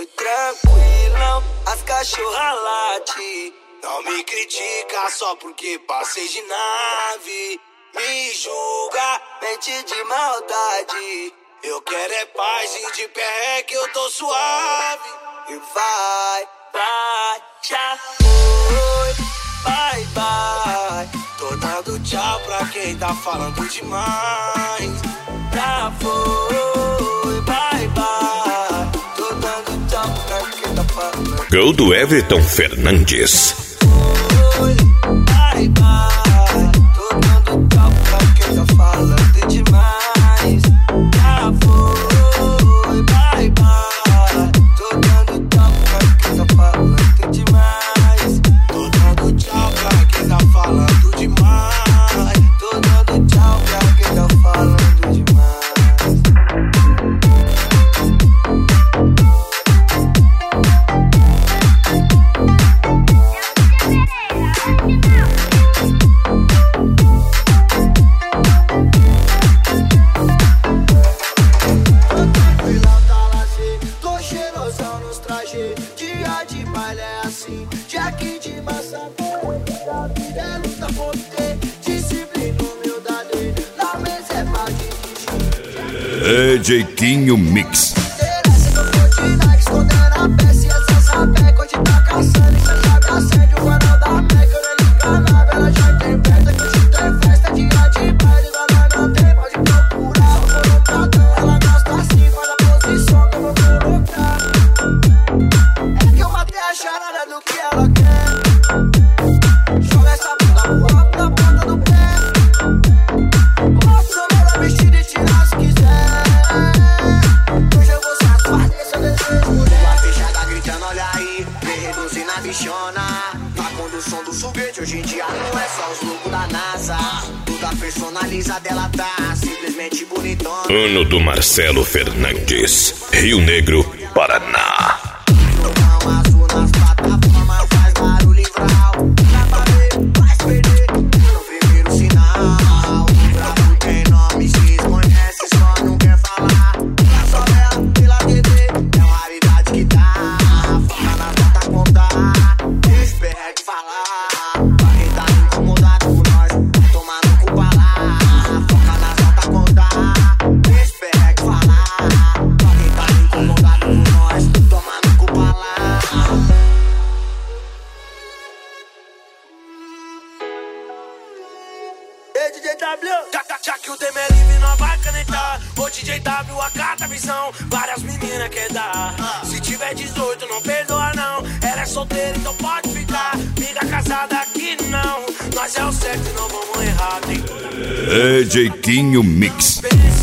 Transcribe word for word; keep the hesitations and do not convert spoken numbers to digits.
Fui tranquilão, as cachorra late. Não me critica só porque passei de nave. Me julga, mente de maldade. Eu quero é paz e de pé é que eu tô suave. E vai, vai, já foi, bye, bye. Tô dando tchau pra quem tá falando demais. Já foi, bye, bye. Tô dando tchau pra quem tá falando. Gol do Everton Fernandes. Foi, bye, bye. Tô dando tchau pra quem tá falando demais. Já foi, bye, bye. Tô dando tchau pra quem tá falando demais. Tô dando tchau pra quem tá falando demais. Tô dando tchau pra quem tá falando demais. Dia de baile é assim, dia aqui de massa da vida é luta por ter disciplina, humildade, na mesa é pra dirigir. É Jeitinho Mix. Interessa no Fortnite, escondendo a peça e essa sabe onde tá caçando. Cê sabe acende o canal da Meca, ele encanava, ela já tem festa, que hoje tem festa, dia de baile, ela não tem, pode procurar. Só por um tratão, ela gosta assim, faz a posição que eu vou colocar. A charada do que ela quer. Joga essa bunda pro alto na ponta do pé. Posso chamar ela vestida e tirar se quiser. Hoje eu vou satisfazer seu desejo, mulher. Tua fechada gritando, olha aí, vem reduzir na bichona. Na condução do foguete, hoje em dia não é só os loucos da NASA. Toda personalizada ela tá, simplesmente bonitona. Ano do Marcelo Fernandes, Rio Negro, Paraná. Nas plataformas faz barulho em vral. Dá pra ver, vai se perder no primeiro sinal. O bravo tem nome, se conhece, só não quer falar. Tá só ela pela T V, é uma raridade que dá. Foca na nota contar, deixa o perreque falar. Pra quem tá incomodado com nós, vai tomar no cu pra lá. Foca na nota contar, deixa o perreque falar. Pra quem tá incomodado com nós, toma no cu pra lá. Ei, D J W, já, já, já que o tema é livre, não vai canetar. Ô D J W, acata a visão, várias meninas quer dar. Se tiver dezoito, não perdoa não. Ela é solteira, então pode ficar. Amiga casada aqui não. Nós é o certo e não vamos errar. Tem toda... É Jeitinho Mix.